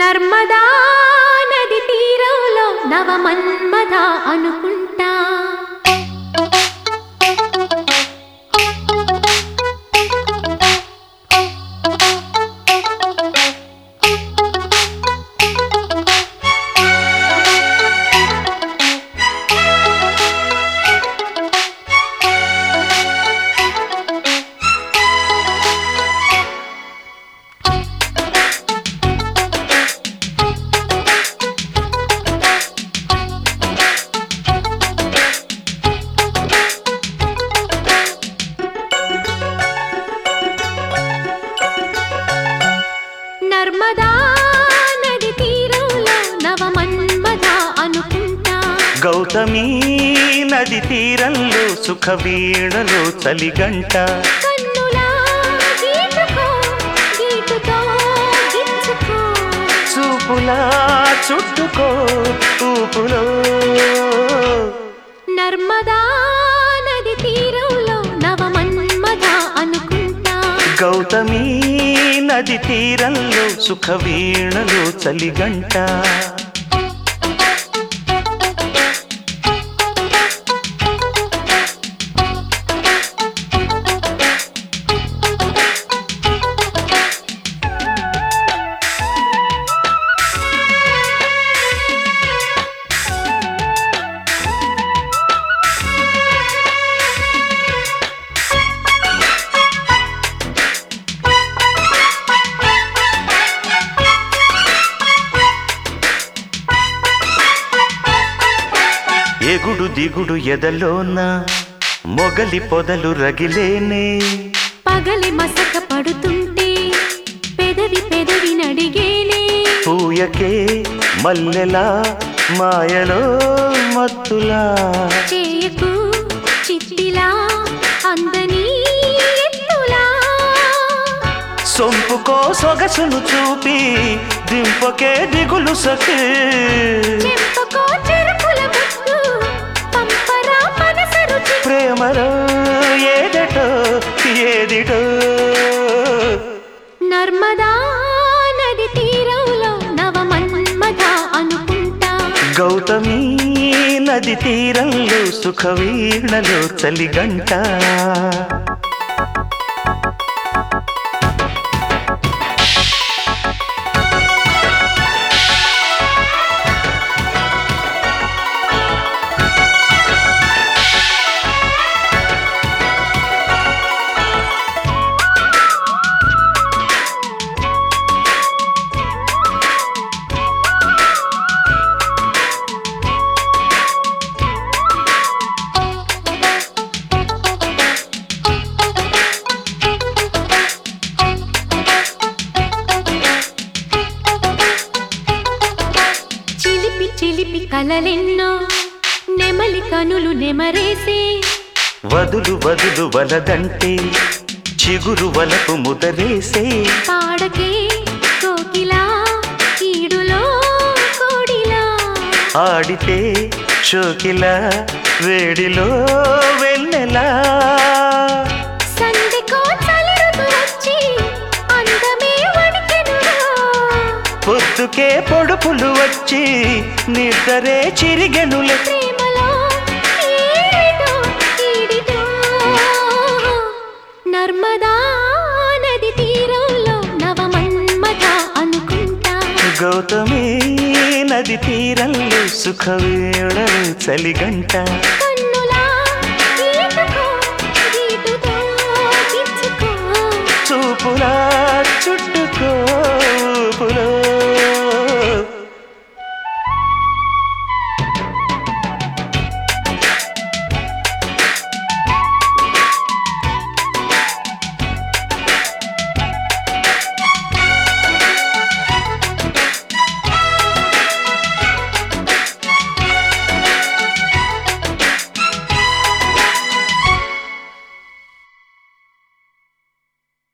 నర్మదా నది తీరంలో నవమన్మథ అనుకుంటా. నర్మదా నది తీరంలో నవమన్మథ అనుకుంటా. గౌతమి నది తీరంలో సుఖ వీణలో చలిగంట. కన్నులా గీటుకో గీటుతో గిచ్చుకో, చూపులా చుట్టుకో ఊపులో. నర్మదా నది తీరంలో నవమన్మథ అనుకుంటా. గౌతమి నది తీరంలో సుఖ వీణలో చలిగంట. ఎగుడు దిగుడు ఎదలోన మొగలి పొదలు రగిలేనే. పగలి మసక పడుతుంటే పెదవి పెదవి నడిగేనే. పూయకే మల్లెలా మాయలో మత్తులా. చేయకు చిట్టిలా అందని ఎత్తులా. సొంపుకో సొగసును చూపి దింపకే దిగులు సఖి. చెంపకో చెరుకుల ముద్దు పంపరా మనస రుచి. ప్రేమలో ఏదటో ఏదిటో. నర్మదా నది తీరంలో నవమన్మథ అనుకుంటా. గౌతమి నది తీరంలో సుఖ వీణలో చలిగంట. చిలిపి కలలెన్నో నెమలి కనులు నెమరేసే. వదులు వదులు వలదంటే చిగురు వలపు ముదరేసే. పాడకే కోకిలా కీడులో కోడిలా. ఆడితే షోకిలా వేడిలో వెన్నెలా. సందెకో చలి ఋతు వచ్చి అందమే వణికెనురా. పొద్దుకే పొడుపులు వచ్చి నిద్రే చిరిగెనులే. ప్రేమలో ఏడిటో ఈడిటో. నర్మదా నది తీరంలో నవమన్మథ అనుకుంటా. గౌతమి నది తీరంలో సుఖ వీణలు చలిగంట.